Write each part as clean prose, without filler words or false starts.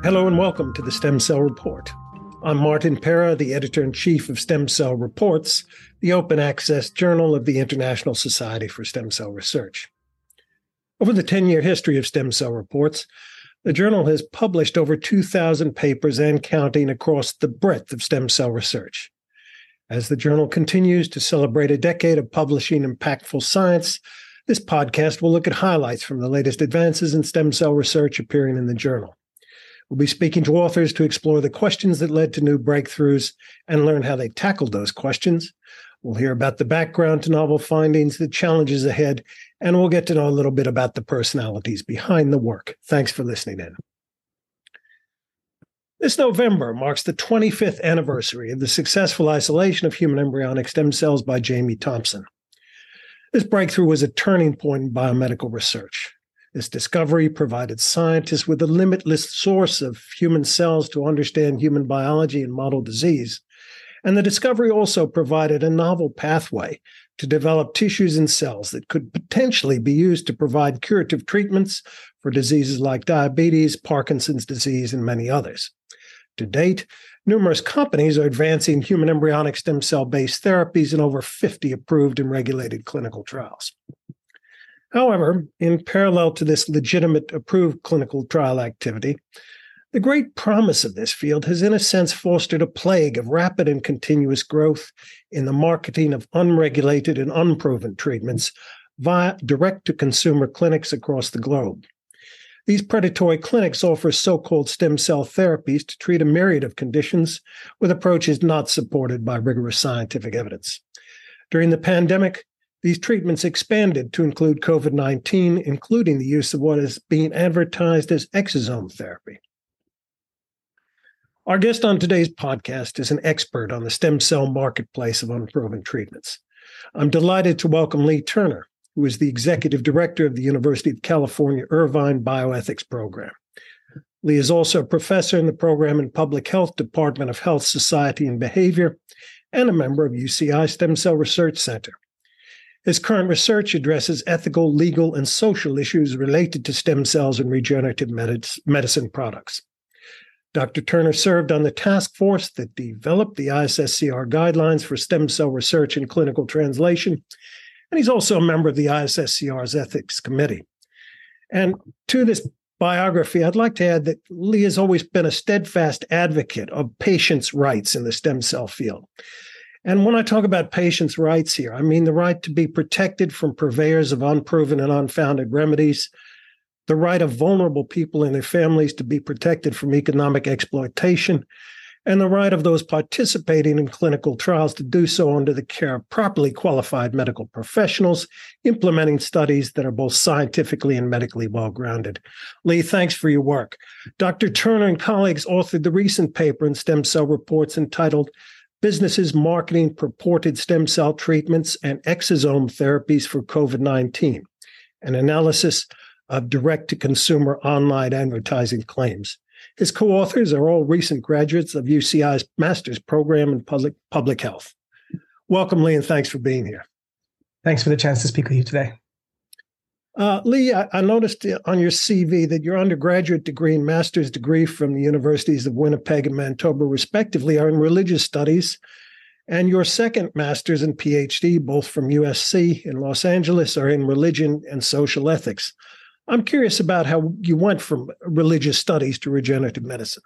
Hello and welcome to the Stem Cell Report. I'm Martin Pera, the editor-in-chief of Stem Cell Reports, the open access journal of the International Society for Stem Cell Research. Over the 10-year history of Stem Cell Reports, the journal has published over 2,000 papers and counting across the breadth of stem cell research. As the journal continues to celebrate a decade of publishing impactful science, this podcast will look at highlights from the latest advances in stem cell research appearing in the journal. We'll be speaking to authors to explore the questions that led to new breakthroughs and learn how they tackled those questions. We'll hear about the background to novel findings, the challenges ahead, and we'll get to know a little bit about the personalities behind the work. Thanks for listening in. This November marks the 25th anniversary of the successful isolation of human embryonic stem cells by Jamie Thomson. This breakthrough was a turning point in biomedical research. This discovery provided scientists with a limitless source of human cells to understand human biology and model disease. And the discovery also provided a novel pathway to develop tissues and cells that could potentially be used to provide curative treatments for diseases like diabetes, Parkinson's disease, and many others. To date, numerous companies are advancing human embryonic stem cell-based therapies in over 50 approved and regulated clinical trials. However, in parallel to this legitimate approved clinical trial activity, the great promise of this field has in a sense fostered a plague of rapid and continuous growth in the marketing of unregulated and unproven treatments via direct-to-consumer clinics across the globe. These predatory clinics offer so-called stem cell therapies to treat a myriad of conditions with approaches not supported by rigorous scientific evidence. During the pandemic, these treatments expanded to include COVID-19, including the use of what is being advertised as exosome therapy. Our guest on today's podcast is an expert on the stem cell marketplace of unproven treatments. I'm delighted to welcome Lee Turner, who is the executive director of the University of California, Irvine Bioethics Program. Lee is also a professor in the Program in Public Health, Department of Health, Society, and Behavior, and a member of UCI Stem Cell Research Center. His current research addresses ethical, legal, and social issues related to stem cells and regenerative medicine products. Dr. Turner served on the task force that developed the ISSCR guidelines for stem cell research and clinical translation, and he's also a member of the ISSCR's Ethics Committee. And to this biography, I'd like to add that Lee has always been a steadfast advocate of patients' rights in the stem cell field. And when I talk about patients' rights here, I mean the right to be protected from purveyors of unproven and unfounded remedies, the right of vulnerable people and their families to be protected from economic exploitation, and the right of those participating in clinical trials to do so under the care of properly qualified medical professionals, implementing studies that are both scientifically and medically well-grounded. Lee, thanks for your work. Dr. Turner and colleagues authored the recent paper in Stem Cell Reports entitled Businesses Marketing Purported Stem Cell Treatments and Exosome Therapies for COVID-19, an analysis of direct-to-consumer online advertising claims. His co-authors are all recent graduates of UCI's Master's Program in Public Health. Welcome, Lee, and thanks for being here. Thanks for the chance to speak with you today. Lee, I noticed on your CV that your undergraduate degree and master's degree from the universities of Winnipeg and Manitoba, respectively, are in religious studies, and your second master's and PhD, both from USC in Los Angeles, are in religion and social ethics. I'm curious about how you went from religious studies to regenerative medicine.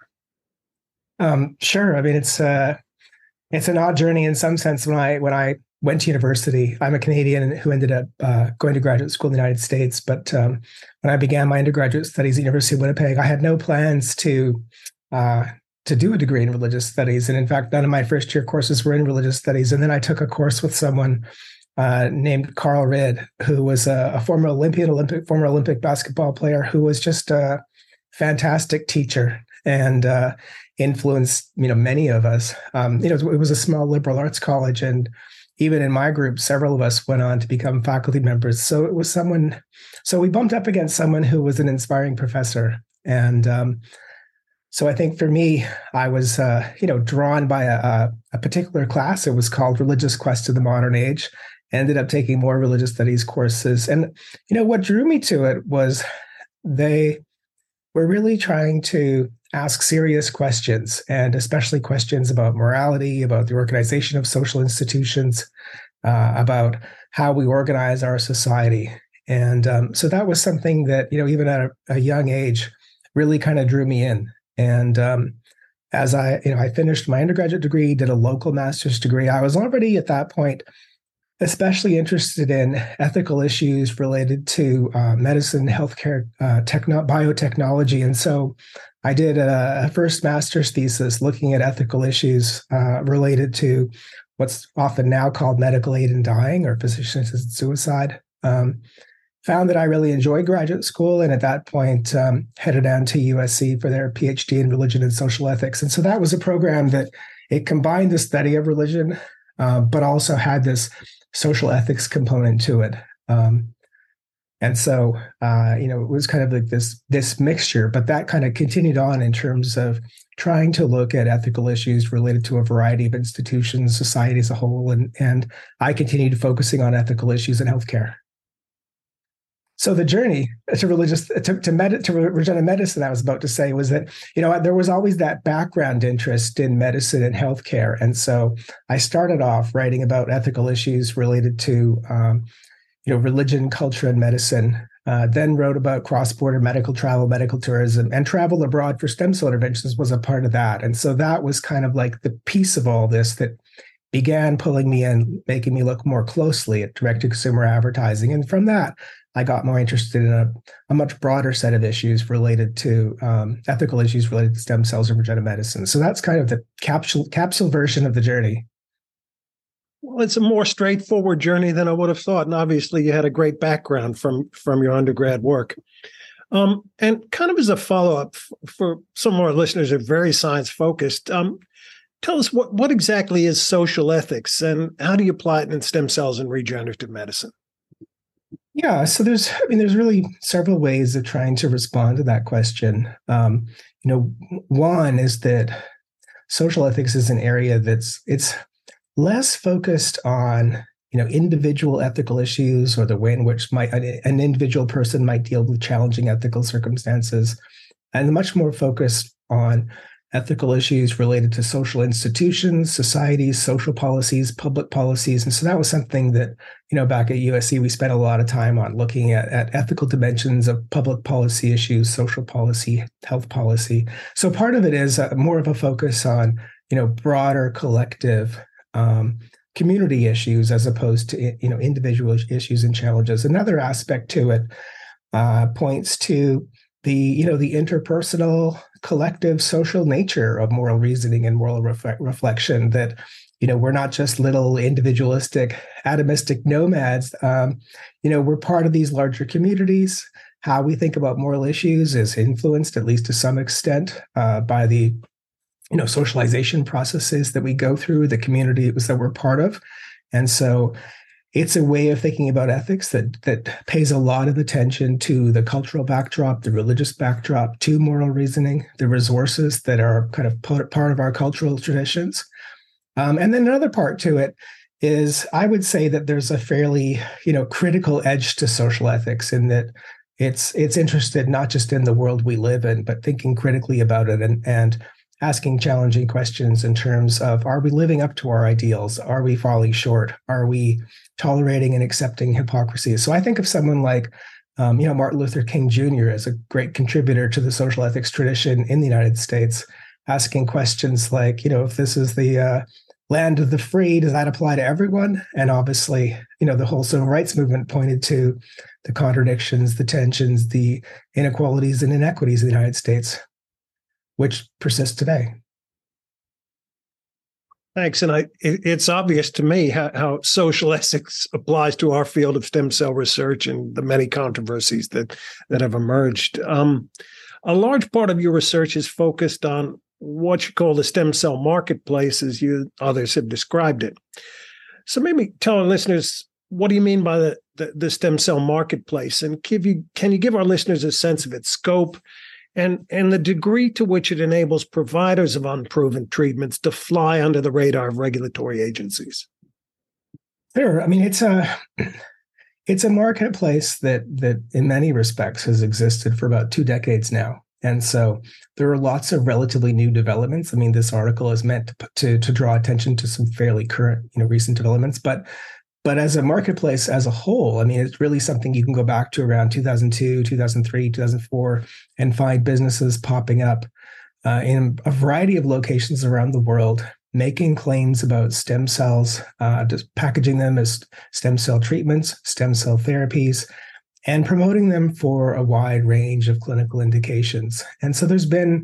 Sure. I mean, it's an odd journey in some sense. When I went to university, I'm a Canadian who ended up going to graduate school in the United States. But when I began my undergraduate studies at the University of Winnipeg, I had no plans to do a degree in religious studies. And in fact, none of my first year courses were in religious studies. And then I took a course with someone named Carl Ridd, who was a former Olympic basketball player who was just a fantastic teacher and influenced many of us. It was a small liberal arts college, and even in my group, several of us went on to become faculty members. So it was someone. So we bumped up against someone who was an inspiring professor, and so I think for me, I was drawn by a particular class. It was called Religious Quest to the Modern Age. Ended up taking more religious studies courses. And, what drew me to it was they were really trying to ask serious questions, and especially questions about morality, about the organization of social institutions, about how we organize our society. And so that was something that, even at a young age, really kind of drew me in. And as I finished my undergraduate degree, did a local master's degree, I was already at that point especially interested in ethical issues related to medicine, healthcare, biotechnology. And so I did a first master's thesis looking at ethical issues related to what's often now called medical aid in dying or physician-assisted suicide. Found that I really enjoyed graduate school, and at that point headed down to USC for their PhD in religion and social ethics. And so that was a program that it combined the study of religion, but also had this social ethics component to it. And so, it was kind of like this mixture, but that kind of continued on in terms of trying to look at ethical issues related to a variety of institutions, society as a whole. And I continued focusing on ethical issues in healthcare. So the journey to regenerative medicine, I was about to say, was that, there was always that background interest in medicine and healthcare. And so I started off writing about ethical issues related to, religion, culture, and medicine, then wrote about cross-border medical travel, medical tourism, and travel abroad for stem cell interventions was a part of that. And so that was kind of like the piece of all this that began pulling me in, making me look more closely at direct-to-consumer advertising. And from that, I got more interested in a much broader set of issues related to ethical issues related to stem cells and regenerative medicine. So that's kind of the capsule version of the journey. Well, it's a more straightforward journey than I would have thought. And obviously you had a great background from your undergrad work. And kind of as a follow-up for some of our listeners who are very science-focused, tell us what exactly is social ethics and how do you apply it in stem cells and regenerative medicine? Yeah, so there's really several ways of trying to respond to that question. One is that social ethics is an area it's less focused on individual ethical issues or the way in which an individual person might deal with challenging ethical circumstances, and much more focused on ethical issues related to social institutions, societies, social policies, public policies. And so that was something that, back at USC, we spent a lot of time on looking at ethical dimensions of public policy issues, social policy, health policy. So part of it is more of a focus on, broader collective community issues as opposed to, individual issues and challenges. Another aspect to it points to the interpersonal, collective, social nature of moral reasoning and moral reflection, that, we're not just little individualistic, atomistic nomads. We're part of these larger communities. How we think about moral issues is influenced, at least to some extent, by the, socialization processes that we go through, the communities that we're part of. And so it's a way of thinking about ethics that pays a lot of attention to the cultural backdrop, the religious backdrop, to moral reasoning, the resources that are kind of part of our cultural traditions. And then another part to it is, I would say that there's a fairly, critical edge to social ethics in that it's interested not just in the world we live in, but thinking critically about it and asking challenging questions in terms of, are we living up to our ideals? Are we falling short? Are we tolerating and accepting hypocrisy? So I think of someone like, Martin Luther King Jr. as a great contributor to the social ethics tradition in the United States, asking questions like, if this is the land of the free, does that apply to everyone? And obviously, the whole civil rights movement pointed to the contradictions, the tensions, the inequalities and inequities of the United States, which persist today. Thanks. And it's obvious to me how social ethics applies to our field of stem cell research and the many controversies that have emerged. A large part of your research is focused on what you call the stem cell marketplace, as others have described it. So maybe tell our listeners, what do you mean by the stem cell marketplace? And can you give our listeners a sense of its scope and the degree to which it enables providers of unproven treatments to fly under the radar of regulatory agencies? Sure. I mean, it's a marketplace that in many respects has existed for about 2 decades now. And so there are lots of relatively new developments. I mean, this article is meant to draw attention to some fairly current, recent developments, but as a marketplace as a whole, I mean, it's really something you can go back to around 2002, 2003, 2004, and find businesses popping up in a variety of locations around the world, making claims about stem cells, just packaging them as stem cell treatments, stem cell therapies, and promoting them for a wide range of clinical indications. And so there's been,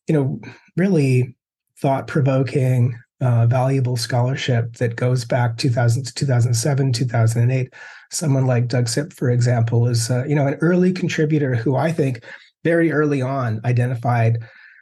really thought-provoking, valuable scholarship that goes back 2000 to 2007, 2008. Someone like Doug Sipp, for example, is an early contributor who I think very early on identified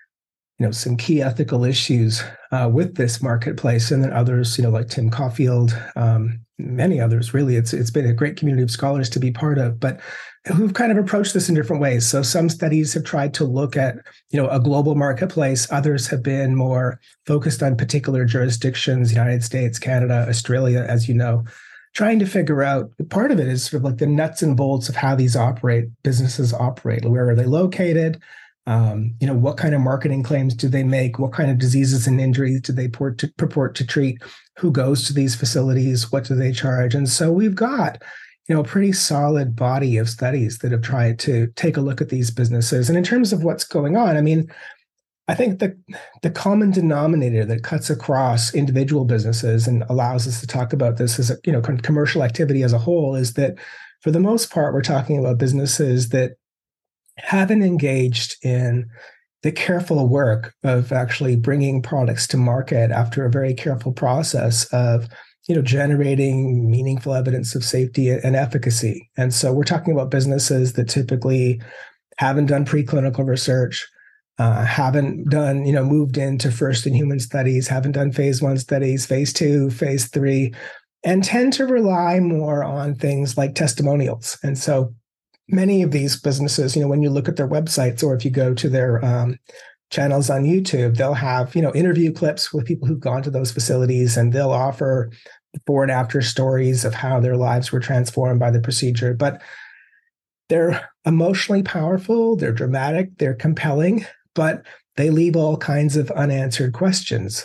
some key ethical issues with this marketplace, and then others, like Tim Caulfield, many others. Really, it's been a great community of scholars to be part of, but who've kind of approached this in different ways. So some studies have tried to look at a global marketplace. Others have been more focused on particular jurisdictions: United States, Canada, Australia, as you know, trying to figure out. Part of it is sort of like the nuts and bolts of how these businesses operate. Where are they located? What kind of marketing claims do they make? What kind of diseases and injuries do they purport to treat? Who goes to these facilities? What do they charge? And so we've got, a pretty solid body of studies that have tried to take a look at these businesses. And in terms of what's going on, I mean, I think the common denominator that cuts across individual businesses and allows us to talk about this as a, commercial activity as a whole is that for the most part, we're talking about businesses that haven't engaged in the careful work of actually bringing products to market after a very careful process of, generating meaningful evidence of safety and efficacy. And so we're talking about businesses that typically haven't done preclinical research, haven't done, moved into first in human studies, haven't done phase 1 studies, phase 2, phase 3, and tend to rely more on things like testimonials. And so many of these businesses, when you look at their websites or if you go to their channels on YouTube, they'll have, interview clips with people who've gone to those facilities, and they'll offer before and after stories of how their lives were transformed by the procedure. But they're emotionally powerful, they're dramatic, they're compelling, but they leave all kinds of unanswered questions.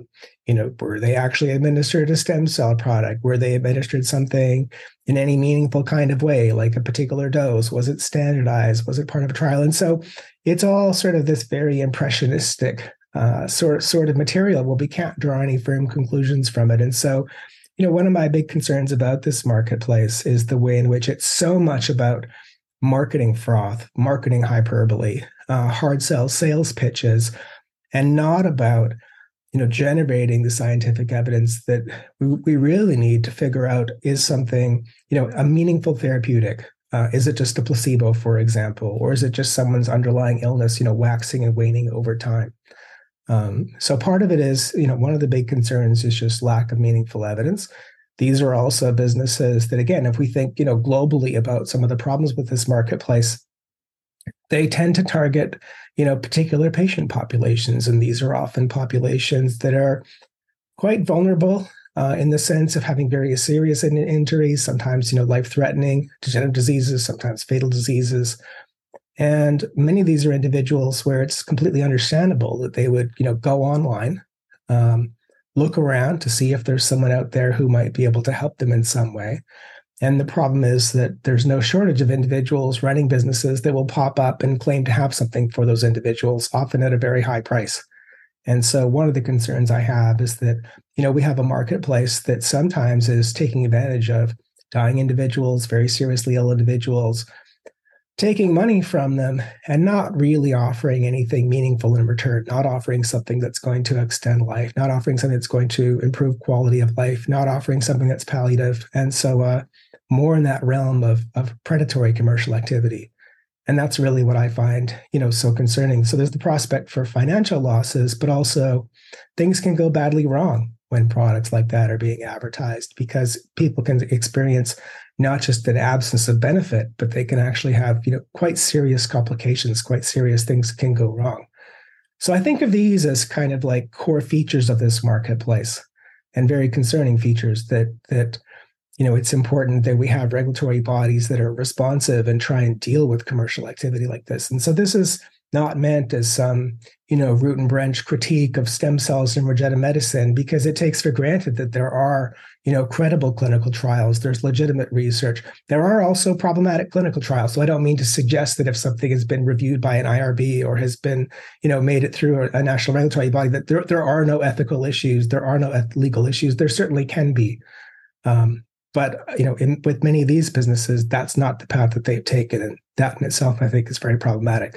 Were they actually administered a stem cell product? Were they administered something in any meaningful kind of way, like a particular dose? Was it standardized? Was it part of a trial? And so it's all sort of this very impressionistic sort of material. Well, we can't draw any firm conclusions from it. And so, one of my big concerns about this marketplace is the way in which it's so much about marketing froth, marketing hyperbole, hard sell sales pitches, and not about generating the scientific evidence that we really need to figure out is something, a meaningful therapeutic. Is it just a placebo, for example, or is it just someone's underlying illness, waxing and waning over time? So part of it is, one of the big concerns is just lack of meaningful evidence. These are also businesses that, again, if we think, globally about some of the problems with this marketplace, they tend to target, particular patient populations. And these are often populations that are quite vulnerable in the sense of having very serious injuries, sometimes, life-threatening degenerative diseases, sometimes fatal diseases. And many of these are individuals where it's completely understandable that they would, go online, look around to see if there's someone out there who might be able to help them in some way. And the problem is that there's no shortage of individuals running businesses that will pop up and claim to have something for those individuals, often at a very high price. And so one of the concerns I have is that, we have a marketplace that sometimes is taking advantage of dying individuals, very seriously ill individuals, taking money from them and not really offering anything meaningful in return, not offering something that's going to extend life, not offering something that's going to improve quality of life, not offering something that's palliative. And so more in that realm of predatory commercial activity. And that's really what I find, so concerning. So there's the prospect for financial losses, but also things can go badly wrong when products like that are being advertised, because people can experience not just an absence of benefit, but they can actually have, quite serious complications, quite serious things can go wrong. So I think of these as kind of like core features of this marketplace, and very concerning features that it's important that we have regulatory bodies that are responsive and try and deal with commercial activity like this. And so this is not meant as some, root and branch critique of stem cells in regenerative medicine, because it takes for granted that there are, credible clinical trials. There's legitimate research. There are also problematic clinical trials. So I don't mean to suggest that if something has been reviewed by an IRB or has been, made it through a national regulatory body, that there are no ethical issues. There are no legal issues. There certainly can be. But with many of these businesses, that's not the path that they've taken. And that in itself, I think, is very problematic.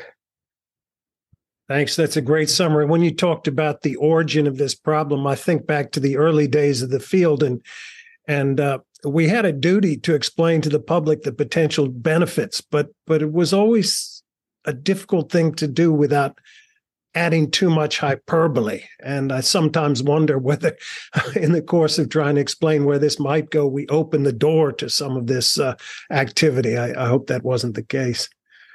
Thanks. That's a great summary. When you talked about the origin of this problem, I think back to the early days of the field, and we had a duty to explain to the public the potential benefits, but it was always a difficult thing to do without adding too much hyperbole. And I sometimes wonder whether in the course of trying to explain where this might go, we open the door to some of this activity. I hope that wasn't the case.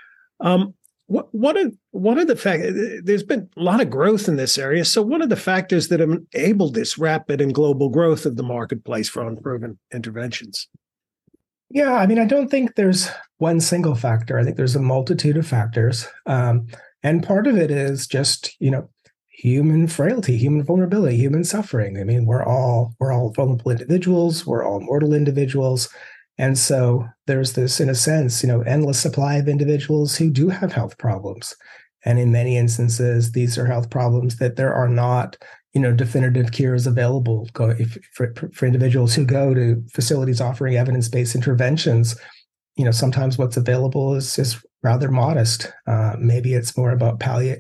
What are the factors? There's been a lot of growth in this area. So what are the factors that have enabled this rapid and global growth of the marketplace for unproven interventions? Yeah, I mean, I don't think there's one single factor. I think there's a multitude of factors. And part of it is just, human frailty, human vulnerability, human suffering. I mean, we're all vulnerable individuals. We're all mortal individuals. And so there's this, in a sense, endless supply of individuals who do have health problems. And in many instances, these are health problems that there are not, definitive cures available for individuals who go to facilities offering evidence-based interventions. Sometimes what's available is rather modest. Maybe it's more about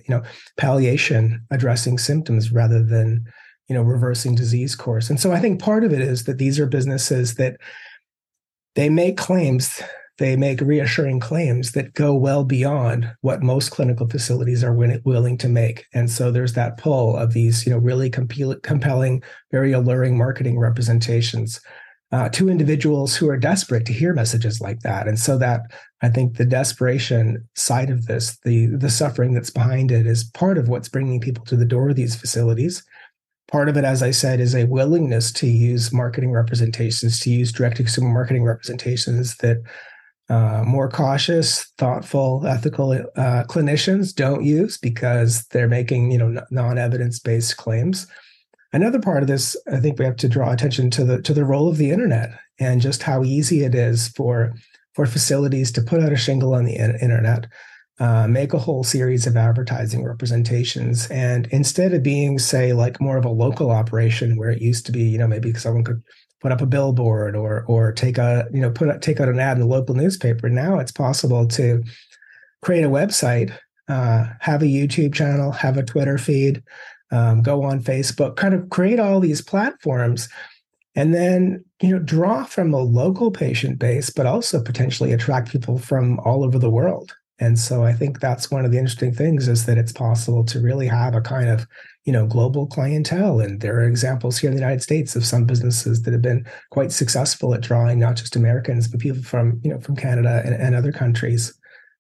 palliation, addressing symptoms rather than, reversing disease course. And so I think part of it is that these are businesses that they make claims, they make reassuring claims that go well beyond what most clinical facilities are willing to make. And so there's that pull of these, really compelling, very alluring marketing representations to individuals who are desperate to hear messages like that. And so that, I think, the desperation side of this, the suffering that's behind it, is part of what's bringing people to the door of these facilities. Part of it, as I said, is a willingness to use marketing representations, to use direct-to-consumer marketing representations that more cautious, thoughtful, ethical clinicians don't use because they're making, non-evidence-based claims. Another part of this, I think we have to draw attention to the role of the internet and just how easy it is for facilities to put out a shingle on the internet, make a whole series of advertising representations. And instead of being, say, like more of a local operation where it used to be, maybe someone could put up a billboard or take out an ad in the local newspaper. Now it's possible to create a website, have a YouTube channel, have a Twitter feed, go on Facebook, kind of create all these platforms, and then, draw from a local patient base, but also potentially attract people from all over the world. And so I think that's one of the interesting things, is that it's possible to really have a kind of, global clientele. And there are examples here in the United States of some businesses that have been quite successful at drawing not just Americans, but people from Canada and other countries.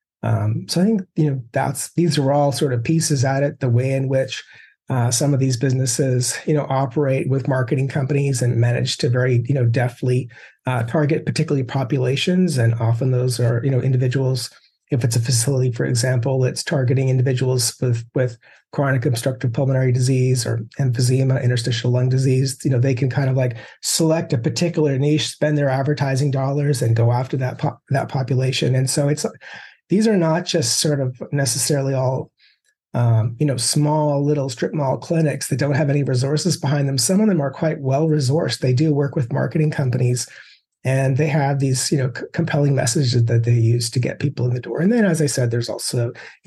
So I think, these are all sort of pieces at it, the way in which some of these businesses, operate with marketing companies and manage to very, deftly target particularly populations. And often those are, individuals. If it's a facility, for example, that's targeting individuals with chronic obstructive pulmonary disease or emphysema, interstitial lung disease, they can kind of like select a particular niche, spend their advertising dollars, and go after that population. And so these are not just sort of necessarily all small little strip mall clinics that don't have any resources behind them. Some of them are quite well resourced. They do work with marketing companies, and they have these, compelling messages that they use to get people in the door. And then, as I said, there's also,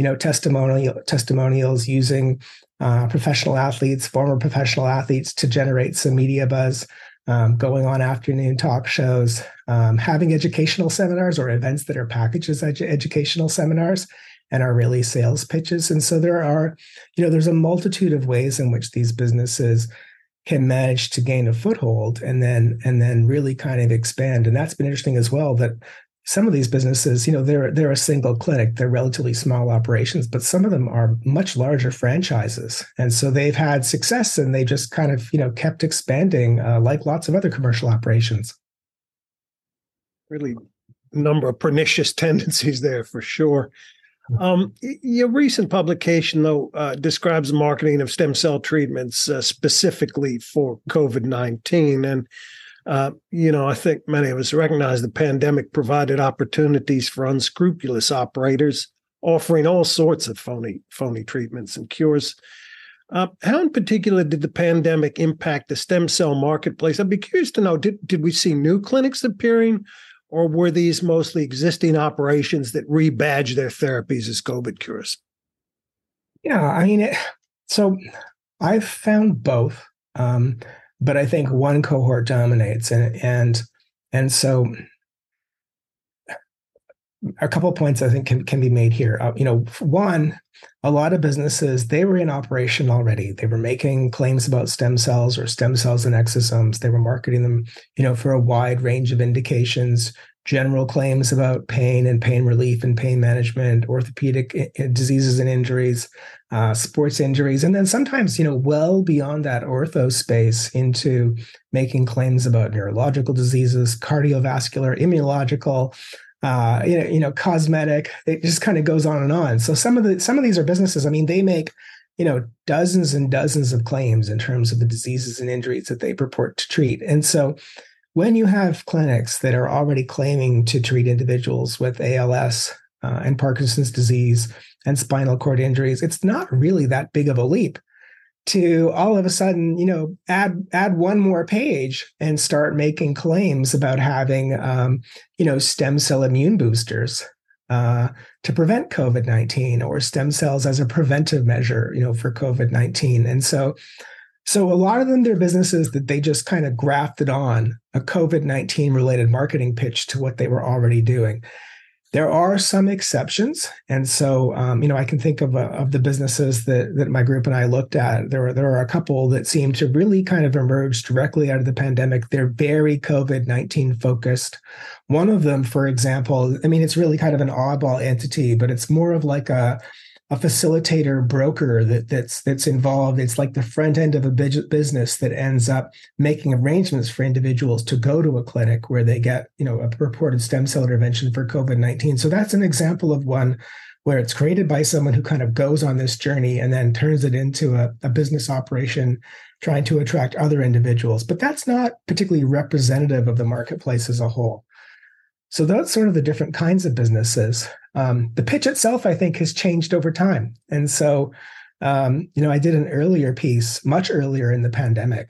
testimonials using professional athletes, former professional athletes, to generate some media buzz, going on afternoon talk shows, having educational seminars or events that are packaged as educational seminars and are really sales pitches. And so there's a multitude of ways in which these businesses can manage to gain a foothold and then really kind of expand. And that's been interesting as well, that some of these businesses, they're a single clinic, they're relatively small operations, but some of them are much larger franchises. And so they've had success, and they just kind of, kept expanding like lots of other commercial operations. Really a number of pernicious tendencies there for sure. Your recent publication, though, describes the marketing of stem cell treatments specifically for COVID-19. And, I think many of us recognize the pandemic provided opportunities for unscrupulous operators offering all sorts of phony treatments and cures. How in particular did the pandemic impact the stem cell marketplace? I'd be curious to know, did we see new clinics appearing, or were these mostly existing operations that rebadged their therapies as COVID cures? Yeah, I mean, so I've found both, but I think one cohort dominates, and so a couple of points I think can be made here. One, a lot of businesses, they were in operation already. They were making claims about stem cells or stem cells and exosomes. They were marketing them, for a wide range of indications, general claims about pain and pain relief and pain management, orthopedic diseases and injuries, sports injuries, and then sometimes, well beyond that ortho space into making claims about neurological diseases, cardiovascular, immunological, cosmetic. It just kind of goes on and on. So some of these are businesses. I mean, they make, dozens and dozens of claims in terms of the diseases and injuries that they purport to treat. And so when you have clinics that are already claiming to treat individuals with ALS and Parkinson's disease and spinal cord injuries, it's not really that big of a leap to all of a sudden, add one more page and start making claims about having, stem cell immune boosters to prevent COVID-19, or stem cells as a preventive measure, for COVID-19. And so a lot of them, they're businesses that they just kind of grafted on a COVID-19 related marketing pitch to what they were already doing. There are some exceptions. And so, I can think of the businesses that my group and I looked at. There are a couple that seem to really kind of emerge directly out of the pandemic. They're very COVID-19 focused. One of them, for example, it's really kind of an oddball entity, but it's more of like a facilitator broker that's involved. It's like the front end of a business that ends up making arrangements for individuals to go to a clinic where they get, a purported stem cell intervention for COVID-19. So that's an example of one where it's created by someone who kind of goes on this journey and then turns it into a business operation trying to attract other individuals. But that's not particularly representative of the marketplace as a whole. So that's sort of the different kinds of businesses. The pitch itself, I think, has changed over time. And so, I did an earlier piece, much earlier in the pandemic,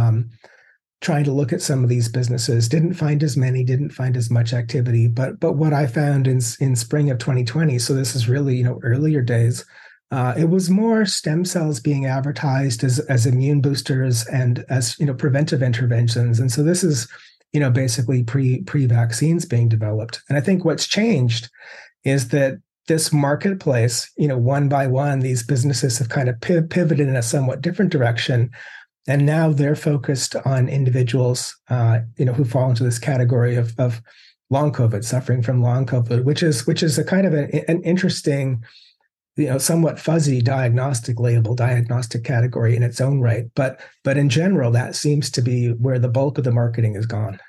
trying to look at some of these businesses. Didn't find as many, didn't find as much activity. But what I found in spring of 2020, so this is really, earlier days, it was more stem cells being advertised as immune boosters and as, preventive interventions. And so this is, basically pre-vaccines being developed. And I think what's changed is that this marketplace, one by one, these businesses have kind of pivoted in a somewhat different direction. And now they're focused on individuals, who fall into this category of long COVID, suffering from long COVID, which is a kind of an interesting, somewhat fuzzy diagnostic category in its own right. But in general, that seems to be where the bulk of the marketing is gone.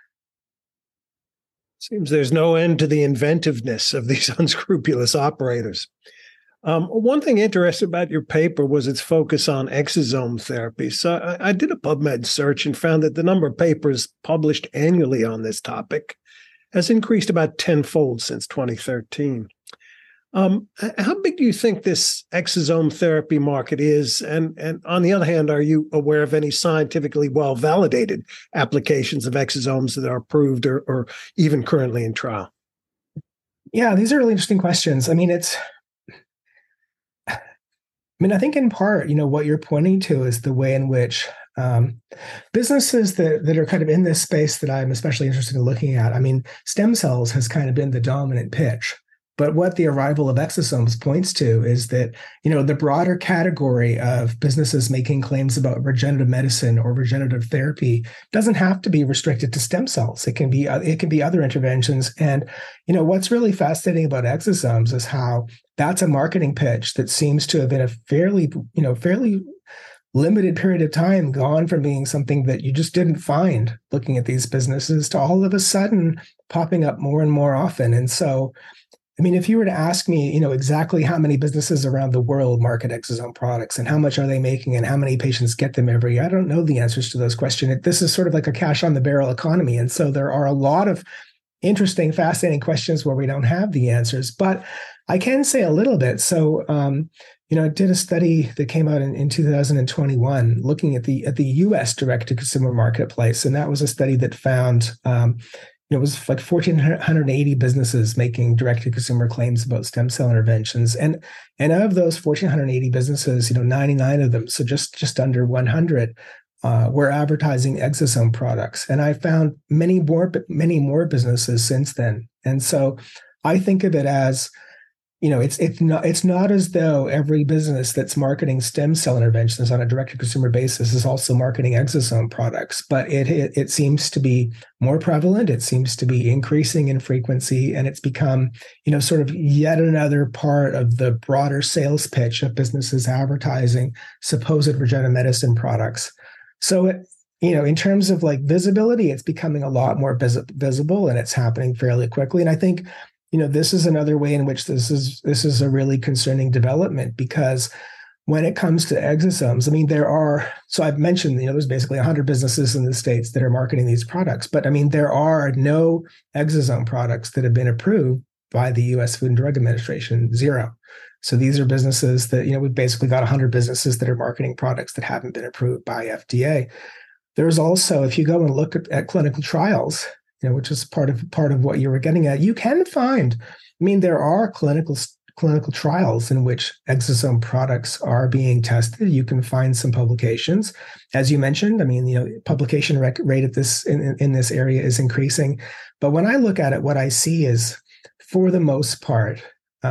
Seems there's no end to the inventiveness of these unscrupulous operators. One thing interesting about your paper was its focus on exosome therapy. So I did a PubMed search and found that the number of papers published annually on this topic has increased about tenfold since 2013. How big do you think this exosome therapy market is? And on the other hand, are you aware of any scientifically well-validated applications of exosomes that are approved or even currently in trial? Yeah, these are really interesting questions. I think in part, what you're pointing to is the way in which businesses that are kind of in this space that I'm especially interested in looking at. Stem cells has kind of been the dominant pitch. But what the arrival of exosomes points to is that, the broader category of businesses making claims about regenerative medicine or regenerative therapy doesn't have to be restricted to stem cells. It can be other interventions. And, what's really fascinating about exosomes is how that's a marketing pitch that seems to have been a fairly limited period of time gone from being something that you just didn't find looking at these businesses to all of a sudden popping up more and more often. And so I mean, if you were to ask me, exactly how many businesses around the world market exosome products and how much are they making and how many patients get them every year, I don't know the answers to those questions. This is sort of like a cash on the barrel economy. And so there are a lot of interesting, fascinating questions where we don't have the answers, but I can say a little bit. So, I did a study that came out in 2021 looking at the U.S. direct-to-consumer marketplace, and that was a study that found it was like 1,480 businesses making direct-to-consumer claims about stem cell interventions, and of those 1,480 businesses, 99 of them, so just under 100, were advertising exosome products, and I found many more businesses since then, and so I think of it as it's not as though every business that's marketing stem cell interventions on a direct-to-consumer basis is also marketing exosome products, but it seems to be more prevalent. It seems to be increasing in frequency, and it's become, sort of yet another part of the broader sales pitch of businesses advertising supposed regenerative medicine products. So, in terms of like visibility, it's becoming a lot more visible, and it's happening fairly quickly. And I think this is another way in which this is a really concerning development, because when it comes to exosomes, I mean, so I've mentioned, there's basically 100 businesses in the States that are marketing these products, but I mean, there are no exosome products that have been approved by the U.S. Food and Drug Administration, 0. So these are businesses that, we've basically got 100 businesses that are marketing products that haven't been approved by FDA. There's also, if you go and look at clinical trials, which is part of what you were getting at, you can find, there are clinical trials in which exosome products are being tested. You can find some publications. As you mentioned, publication rate at this in this area is increasing. But when I look at it, what I see is, for the most part,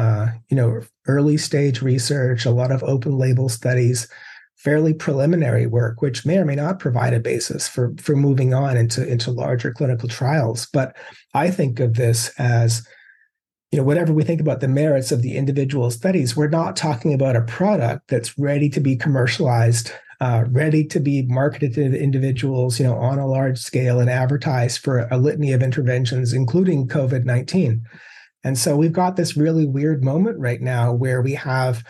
early stage research, a lot of open label studies, fairly preliminary work, which may or may not provide a basis for moving on into larger clinical trials. But I think of this as, whatever we think about the merits of the individual studies, we're not talking about a product that's ready to be commercialized, ready to be marketed to individuals, on a large scale and advertised for a litany of interventions, including COVID-19. And so we've got this really weird moment right now where we have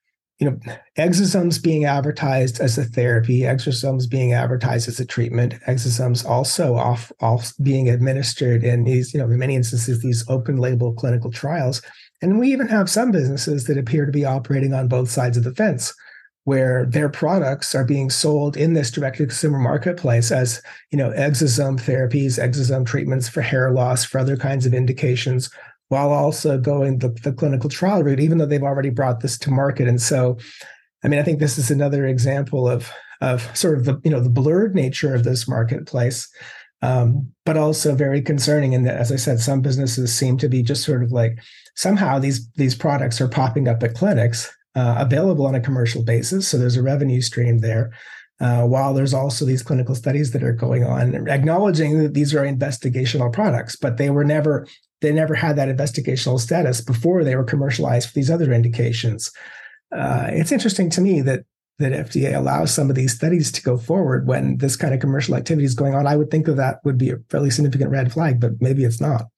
exosomes being advertised as a therapy, exosomes being advertised as a treatment, exosomes also being administered in these, in many instances, these open label clinical trials. And we even have some businesses that appear to be operating on both sides of the fence, where their products are being sold in this direct-to-consumer marketplace as, exosome therapies, exosome treatments for hair loss, for other kinds of indications, while also going the clinical trial route, even though they've already brought this to market. And so, I think this is another example of sort of the blurred nature of this marketplace, but also very concerning in that, as I said, some businesses seem to be just sort of like, somehow these products are popping up at clinics, available on a commercial basis. So there's a revenue stream there. While there's also these clinical studies that are going on, acknowledging that these are investigational products, but they never had that investigational status before they were commercialized for these other indications. It's interesting to me that FDA allows some of these studies to go forward when this kind of commercial activity is going on. I would think that would be a fairly significant red flag, but maybe it's not.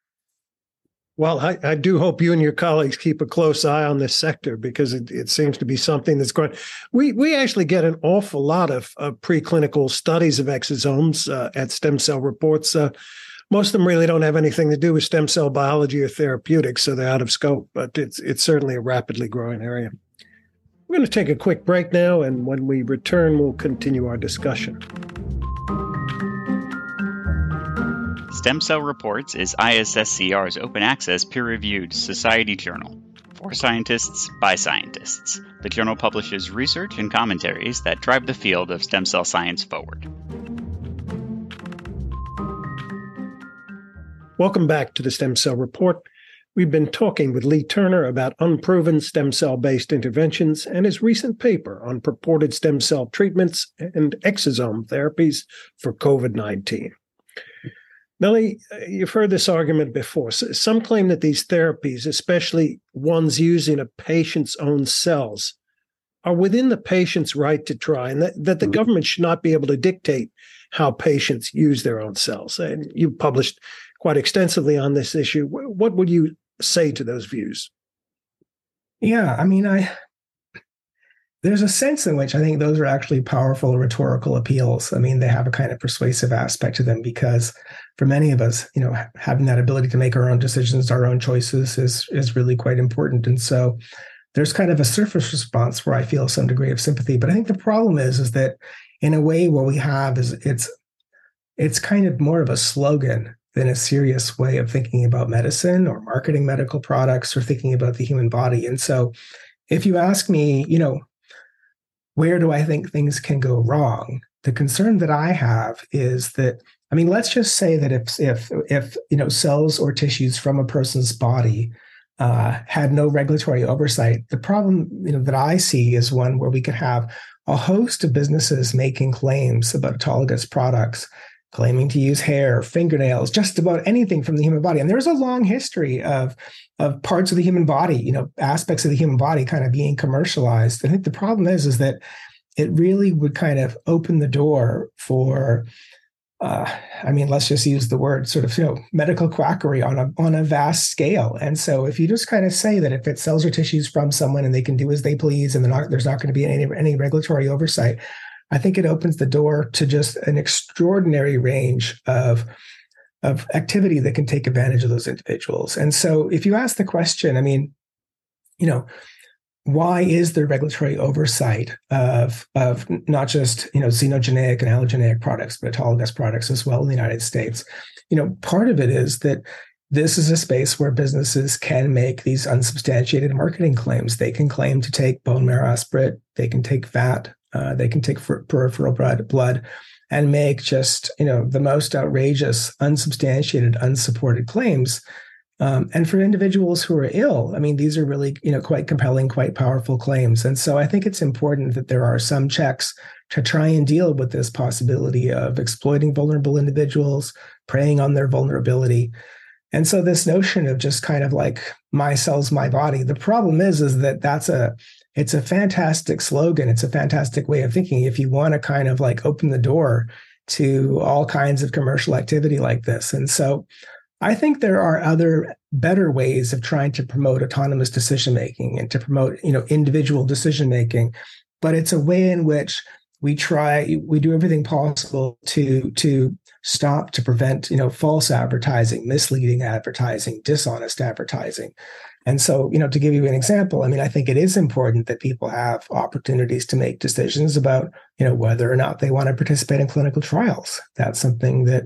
Well, I do hope you and your colleagues keep a close eye on this sector, because it seems to be something that's going. We actually get an awful lot of preclinical studies of exosomes at Stem Cell Reports. Most of them really don't have anything to do with stem cell biology or therapeutics, so they're out of scope. But it's certainly a rapidly growing area. We're going to take a quick break now, and when we return, we'll continue our discussion. Stem Cell Reports is ISSCR's open access peer-reviewed society journal. For scientists, by scientists. The journal publishes research and commentaries that drive the field of stem cell science forward. Welcome back to the Stem Cell Report. We've been talking with Lee Turner about unproven stem cell-based interventions and his recent paper on purported stem cell treatments and exosome therapies for COVID-19. Now, Lee, you've heard this argument before. Some claim that these therapies, especially ones using a patient's own cells, are within the patient's right to try, and that the government should not be able to dictate how patients use their own cells. And you've published quite extensively on this issue. What would you say to those views? Yeah, I mean, there's a sense in which I think those are actually powerful rhetorical appeals. I mean, they have a kind of persuasive aspect to them because for many of us, having that ability to make our own decisions, our own choices is really quite important. And so there's kind of a surface response where I feel some degree of sympathy. But I think the problem is that in a way what we have is it's kind of more of a slogan than a serious way of thinking about medicine or marketing medical products or thinking about the human body. And so if you ask me, where do I think things can go wrong? The concern that I have is that, I mean, let's just say that if cells or tissues from a person's body had no regulatory oversight, the problem that I see is one where we could have a host of businesses making claims about autologous products, claiming to use hair, fingernails, just about anything from the human body. And there's a long history of parts of the human body, aspects of the human body kind of being commercialized. I think the problem is that it really would kind of open the door for, let's just use the word sort of, medical quackery on a vast scale. And so if you just kind of say that if it's cells or tissues from someone and they can do as they please, and there's not going to be any regulatory oversight, I think it opens the door to just an extraordinary range of activity that can take advantage of those individuals. And so if you ask the question, why is there regulatory oversight of not just, xenogenic and allogeneic products, but autologous products as well in the United States? Part of it is that this is a space where businesses can make these unsubstantiated marketing claims. They can claim to take bone marrow aspirate, they can take fat, they can take peripheral blood and make just, the most outrageous, unsubstantiated, unsupported claims. And for individuals who are ill, these are really, quite compelling, quite powerful claims. And so I think it's important that there are some checks to try and deal with this possibility of exploiting vulnerable individuals, preying on their vulnerability. And so this notion of just kind of like my cells, my body, the problem is that it's a fantastic slogan. It's a fantastic way of thinking if you want to kind of like open the door to all kinds of commercial activity like this. And so I think there are other better ways of trying to promote autonomous decision-making and to promote, individual decision-making. But it's a way in which we do everything possible to stop, to prevent, false advertising, misleading advertising, dishonest advertising. And so, to give you an example, I think it is important that people have opportunities to make decisions about, whether or not they want to participate in clinical trials. That's something that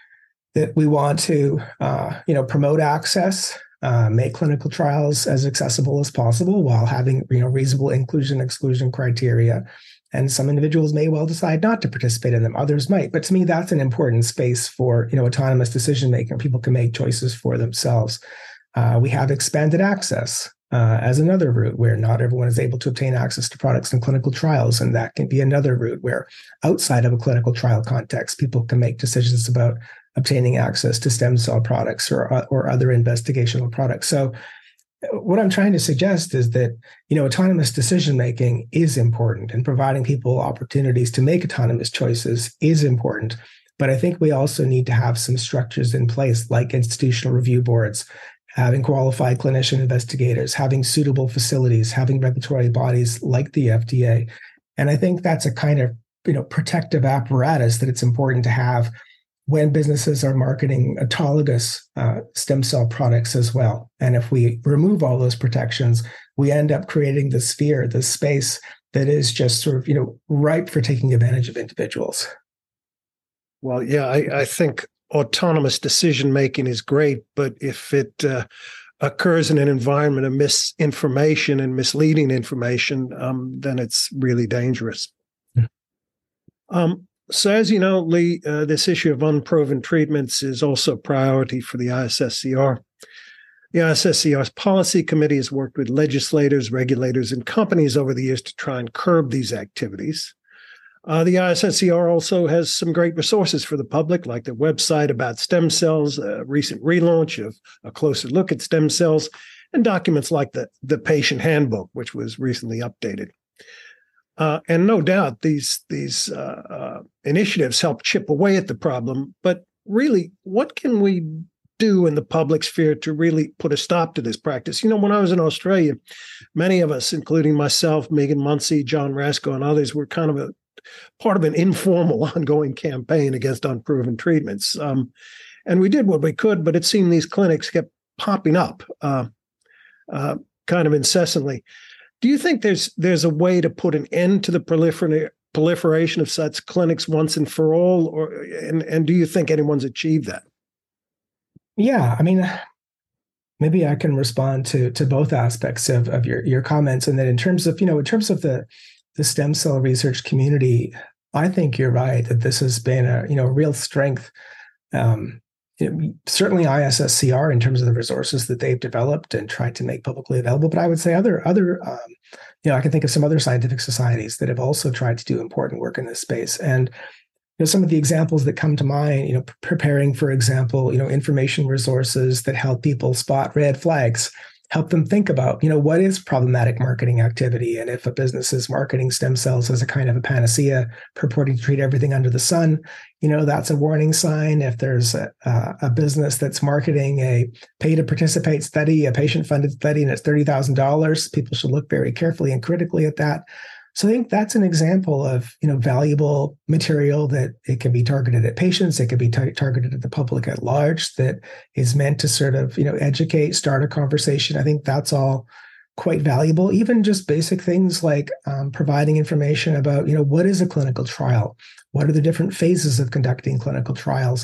we want to, promote access, make clinical trials as accessible as possible while having, reasonable inclusion-exclusion criteria. And some individuals may well decide not to participate in them. Others might. But to me, that's an important space for, autonomous decision-making. People can make choices for themselves. We have expanded access as another route where not everyone is able to obtain access to products in clinical trials. And that can be another route where outside of a clinical trial context, people can make decisions about obtaining access to stem cell products or other investigational products. So what I'm trying to suggest is that, autonomous decision-making is important, and providing people opportunities to make autonomous choices is important. But I think we also need to have some structures in place, like institutional review boards, having qualified clinician investigators, having suitable facilities, having regulatory bodies like the FDA. And I think that's a kind of, protective apparatus that it's important to have when businesses are marketing autologous stem cell products as well. And if we remove all those protections, we end up creating this sphere, this space that is just sort of, ripe for taking advantage of individuals. Well, yeah, I think autonomous decision-making is great, but if it occurs in an environment of misinformation and misleading information, then it's really dangerous. So as you know, Lee, this issue of unproven treatments is also a priority for the ISSCR. The ISSCR's policy committee has worked with legislators, regulators, and companies over the years to try and curb these activities. The ISSCR also has some great resources for the public, like the website about stem cells, a recent relaunch of A Closer Look at Stem Cells, and documents like the Patient Handbook, which was recently updated. And no doubt these initiatives help chip away at the problem. But really, what can we do in the public sphere to really put a stop to this practice? When I was in Australia, many of us, including myself, Megan Munsey, John Rasko, and others, were kind of a part of an informal ongoing campaign against unproven treatments. And we did what we could, but it seemed these clinics kept popping up kind of incessantly. Do you think there's a way to put an end to the proliferation of such clinics once and for all, and do you think anyone's achieved that? Yeah, I mean, maybe I can respond to both aspects of your comments, and that in terms of the stem cell research community, I think you're right that this has been a real strength. Certainly ISSCR in terms of the resources that they've developed and tried to make publicly available, but I would say other I can think of some other scientific societies that have also tried to do important work in this space. And some of the examples that come to mind, preparing, for example, information resources that help people spot red flags, help them think about, what is problematic marketing activity. And if a business is marketing stem cells as a kind of a panacea purporting to treat everything under the sun, that's a warning sign. If there's a business that's marketing a pay to participate study, a patient funded study, and it's $30,000, people should look very carefully and critically at that. So I think that's an example of, valuable material that it can be targeted at patients. It can be targeted at the public at large that is meant to sort of, educate, start a conversation. I think that's all quite valuable. Even just basic things like providing information about, what is a clinical trial? What are the different phases of conducting clinical trials?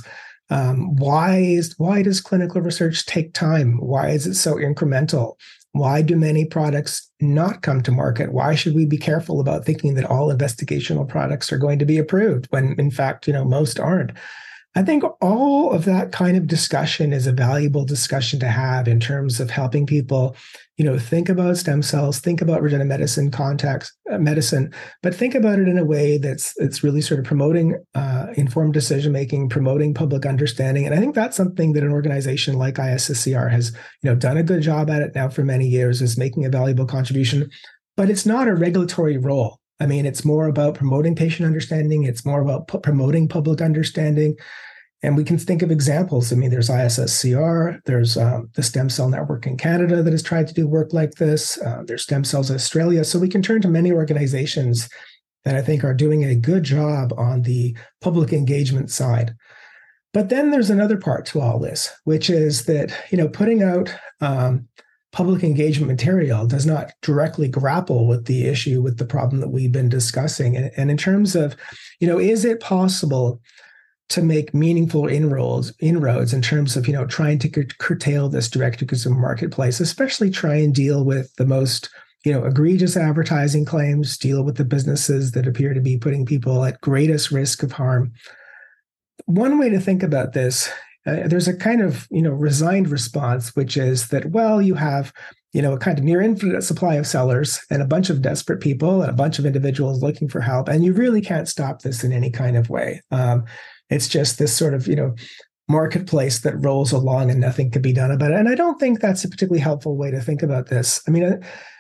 Why does clinical research take time? Why is it so incremental? Why do many products not come to market? Why should we be careful about thinking that all investigational products are going to be approved when, in fact, most aren't? I think all of that kind of discussion is a valuable discussion to have in terms of helping people, think about stem cells, think about regenerative medicine, but think about it in a way that's really sort of promoting informed decision making, promoting public understanding. And I think that's something that an organization like ISSCR has, done a good job at it now for many years, is making a valuable contribution. But it's not a regulatory role. I mean, it's more about promoting patient understanding. It's more about promoting public understanding. And we can think of examples. I mean, there's ISSCR, there's the Stem Cell Network in Canada that has tried to do work like this. There's Stem Cells Australia. So we can turn to many organizations that I think are doing a good job on the public engagement side. But then there's another part to all this, which is that, putting out public engagement material does not directly grapple with the issue, with the problem that we've been discussing. And in terms of, is it possible to make meaningful inroads in terms of, trying to curtail this direct-to-consumer marketplace, especially try and deal with the most, egregious advertising claims, deal with the businesses that appear to be putting people at greatest risk of harm. One way to think about this, there's a kind of, resigned response, which is that, well, you have, a kind of near infinite supply of sellers and a bunch of desperate people and a bunch of individuals looking for help, and you really can't stop this in any kind of way. It's just this sort of, marketplace that rolls along and nothing can be done about it. And I don't think that's a particularly helpful way to think about this. I mean,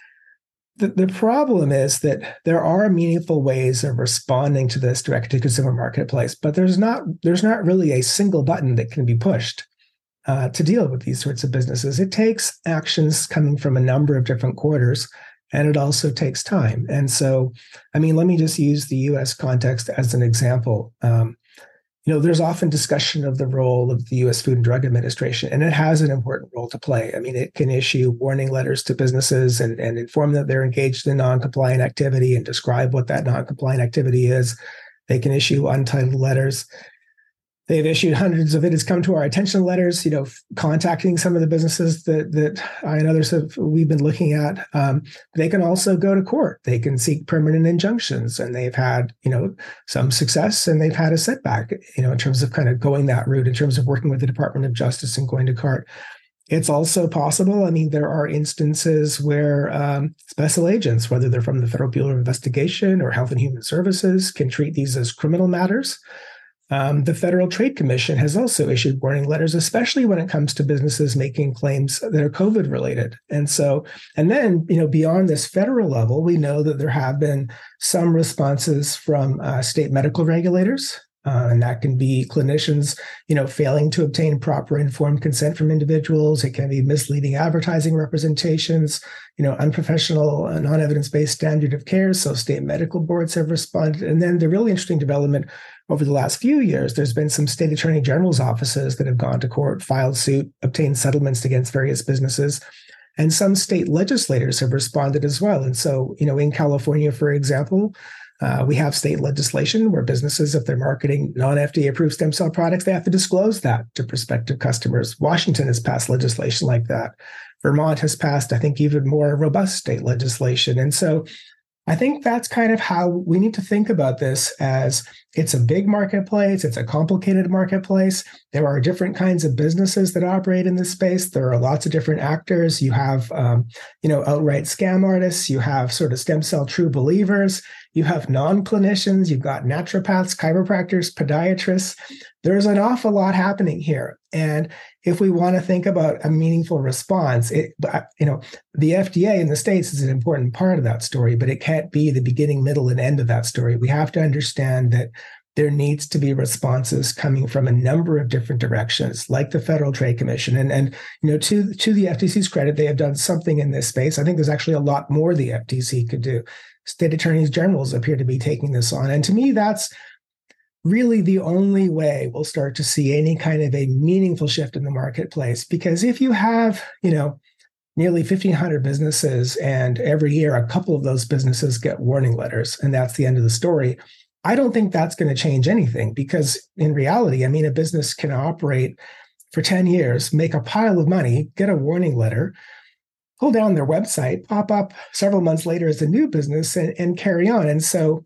the problem is that there are meaningful ways of responding to this direct-to-consumer marketplace, but there's not really a single button that can be pushed to deal with these sorts of businesses. It takes actions coming from a number of different quarters, and it also takes time. And so, I mean, let me just use the U.S. context as an example. There's often discussion of the role of the U.S. Food and Drug Administration, and it has an important role to play. I mean, it can issue warning letters to businesses and inform that they're engaged in non-compliant activity and describe what that non-compliant activity is. They can issue untitled letters. They've issued hundreds of it has come to our attention letters, contacting some of the businesses that I and others we've been looking at. They can also go to court. They can seek permanent injunctions, and they've had, some success, and they've had a setback, in terms of kind of going that route, in terms of working with the Department of Justice and going to court. It's also possible. I mean, there are instances where special agents, whether they're from the Federal Bureau of Investigation or Health and Human Services, can treat these as criminal matters. The Federal Trade Commission has also issued warning letters, especially when it comes to businesses making claims that are COVID related. And then, beyond this federal level, we know that there have been some responses from state medical regulators. And that can be clinicians, failing to obtain proper informed consent from individuals. It can be misleading advertising representations, unprofessional, non-evidence-based standard of care. So state medical boards have responded. And then the really interesting development over the last few years, there's been some state attorney general's offices that have gone to court, filed suit, obtained settlements against various businesses. And some state legislators have responded as well. And so, in California, for example, we have state legislation where businesses, if they're marketing non-FDA approved stem cell products, they have to disclose that to prospective customers. Washington has passed legislation like that. Vermont has passed, I think, even more robust state legislation. And so I think that's kind of how we need to think about this, as it's a big marketplace. It's a complicated marketplace. There are different kinds of businesses that operate in this space. There are lots of different actors. You have, outright scam artists. You have sort of stem cell true believers. You have non-clinicians. You've got naturopaths, chiropractors, podiatrists. There's an awful lot happening here. And if we want to think about a meaningful response, the FDA in the States is an important part of that story, but it can't be the beginning, middle, and end of that story. We have to understand that there needs to be responses coming from a number of different directions, like the Federal Trade Commission. And to the FTC's credit, they have done something in this space. I think there's actually a lot more the FTC could do. State attorneys generals appear to be taking this on. And to me, that's really the only way we'll start to see any kind of a meaningful shift in the marketplace. Because if you have, nearly 1,500 businesses, and every year a couple of those businesses get warning letters, and that's the end of the story, I don't think that's going to change anything. Because in reality, a business can operate for 10 years, make a pile of money, get a warning letter, pull down their website, pop up several months later as a new business, and carry on. And so,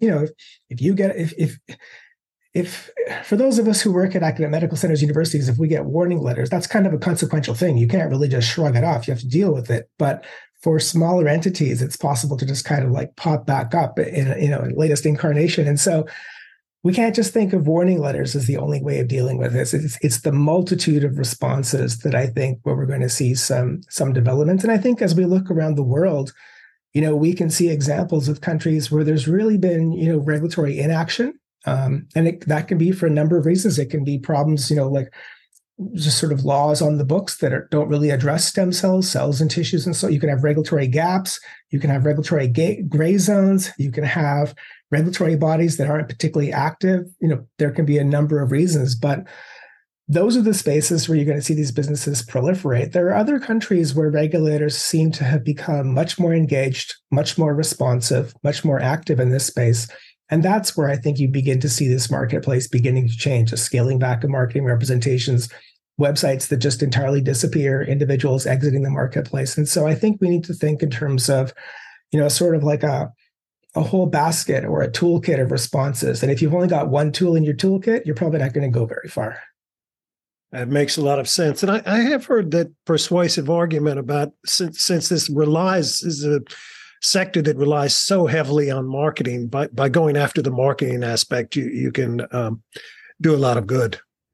if for those of us who work at academic medical centers, universities, if we get warning letters, that's kind of a consequential thing. You can't really just shrug it off. You have to deal with it. But for smaller entities, it's possible to just kind of like pop back up in latest incarnation. And so we can't just think of warning letters as the only way of dealing with this. It's the multitude of responses that I think where we're going to see some developments. And I think as we look around the world, we can see examples of countries where there's really been, regulatory inaction. That can be for a number of reasons. It can be problems, like just sort of laws on the books that don't really address stem cells and tissues. And so you can have regulatory gaps. You can have regulatory gray zones. You can have regulatory bodies that aren't particularly active. There can be a number of reasons, but those are the spaces where you're going to see these businesses proliferate. There are other countries where regulators seem to have become much more engaged, much more responsive, much more active in this space. And that's where I think you begin to see this marketplace beginning to change, a scaling back of marketing representations, websites that just entirely disappear, individuals exiting the marketplace. And so I think we need to think in terms of, sort of like a whole basket or a toolkit of responses. And if you've only got one tool in your toolkit, you're probably not going to go very far. That makes a lot of sense. And I have heard that persuasive argument about since this is a sector that relies so heavily on marketing, by going after the marketing aspect, you can do a lot of good.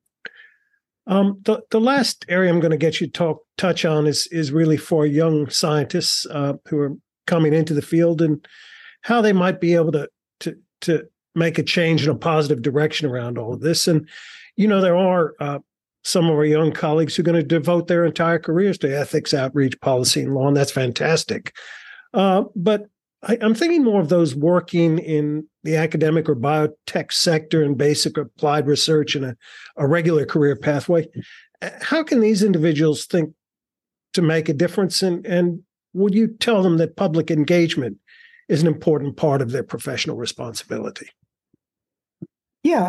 The last area I'm going to get you to touch on is really for young scientists who are coming into the field and how they might be able to make a change in a positive direction around all of this. And there are some of our young colleagues who are going to devote their entire careers to ethics, outreach, policy, and law, and that's fantastic. But I'm thinking more of those working in the academic or biotech sector and basic applied research in a regular career pathway. How can these individuals think to make a difference? And would you tell them that public engagement is an important part of their professional responsibility? Yeah,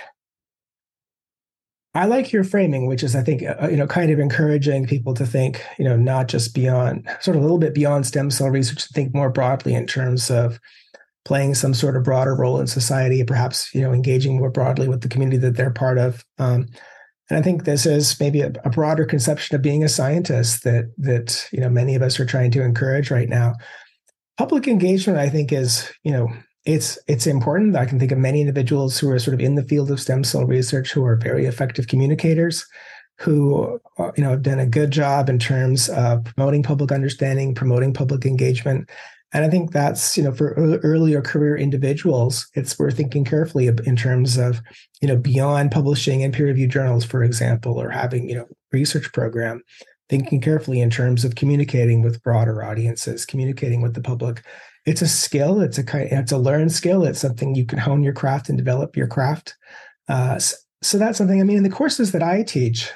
I like your framing, which is, I think, kind of encouraging people to think, not just beyond, sort of a little bit beyond stem cell research, to think more broadly in terms of playing some sort of broader role in society, perhaps, engaging more broadly with the community that they're part of. And I think this is maybe a broader conception of being a scientist that many of us are trying to encourage right now. Public engagement, I think, is, it's important. I can think of many individuals who are sort of in the field of stem cell research who are very effective communicators, who have done a good job in terms of promoting public understanding, promoting public engagement. And I think that's, for earlier career individuals, we're thinking carefully in terms of, beyond publishing in peer-reviewed journals, for example, or having, research program, thinking carefully in terms of communicating with broader audiences, communicating with the public. It's a skill. It's a learned skill. It's something you can hone your craft and develop your craft. So that's something. I mean, in the courses that I teach,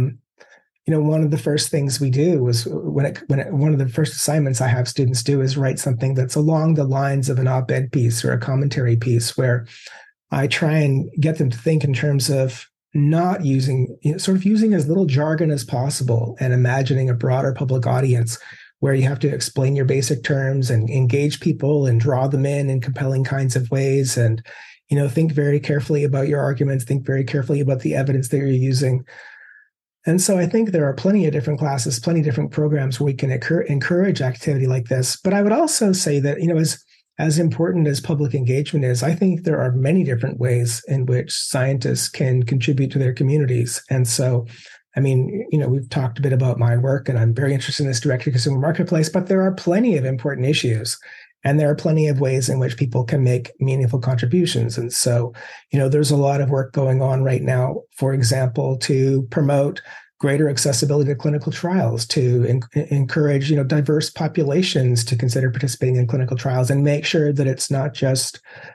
one of the first things we do is one of the first assignments I have students do is write something that's along the lines of an op-ed piece or a commentary piece, where I try and get them to think in terms of not using, sort of using as little jargon as possible and imagining a broader public audience where you have to explain your basic terms and engage people and draw them in compelling kinds of ways. And, think very carefully about your arguments, think very carefully about the evidence that you're using. And so I think there are plenty of different classes, plenty of different programs where we can encourage activity like this. But I would also say that, as important as public engagement is, I think there are many different ways in which scientists can contribute to their communities. And so, we've talked a bit about my work, and I'm very interested in this direct-to-consumer marketplace, but there are plenty of important issues. And there are plenty of ways in which people can make meaningful contributions. And so, there's a lot of work going on right now, for example, to promote greater accessibility to clinical trials, to encourage, diverse populations to consider participating in clinical trials and make sure that it's not just,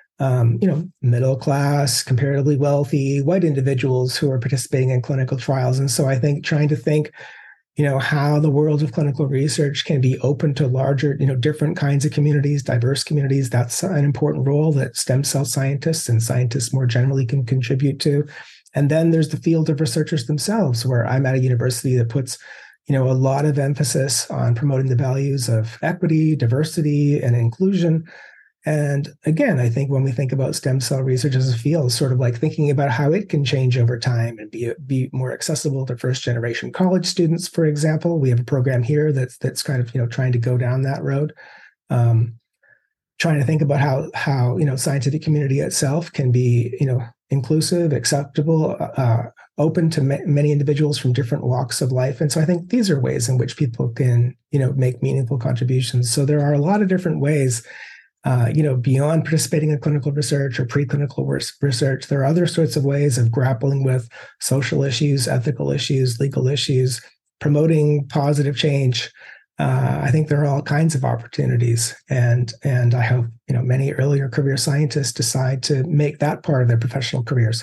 middle class, comparatively wealthy, white individuals who are participating in clinical trials. And so I think trying to think, how the world of clinical research can be open to larger, different kinds of communities, diverse communities. That's an important role that stem cell scientists and scientists more generally can contribute to. And then there's the field of researchers themselves, where I'm at a university that puts, a lot of emphasis on promoting the values of equity, diversity, and inclusion. And again, I think when we think about stem cell research as a field, sort of like thinking about how it can change over time and be more accessible to first generation college students, for example. We have a program here that's kind of, trying to go down that road. Trying to think about how scientific community itself can be, inclusive, acceptable, open to many individuals from different walks of life. And so I think these are ways in which people can, make meaningful contributions. So there are a lot of different ways. Beyond participating in clinical research or preclinical research, there are other sorts of ways of grappling with social issues, ethical issues, legal issues, promoting positive change. I think there are all kinds of opportunities, and I hope many earlier career scientists decide to make that part of their professional careers.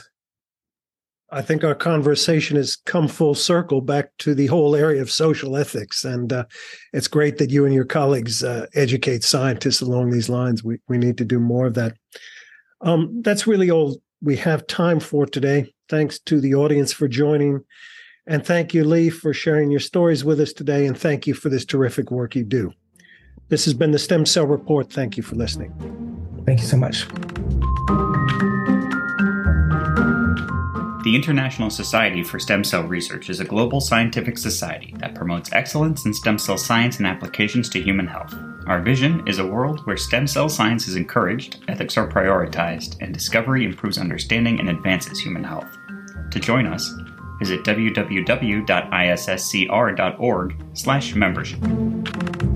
I think our conversation has come full circle back to the whole area of social ethics. And it's great that you and your colleagues educate scientists along these lines. We need to do more of that. That's really all we have time for today. Thanks to the audience for joining. And thank you, Lee, for sharing your stories with us today. And thank you for this terrific work you do. This has been the Stem Cell Report. Thank you for listening. Thank you so much. The International Society for Stem Cell Research is a global scientific society that promotes excellence in stem cell science and applications to human health. Our vision is a world where stem cell science is encouraged, ethics are prioritized, and discovery improves understanding and advances human health. To join us, visit www.isscr.org/membership.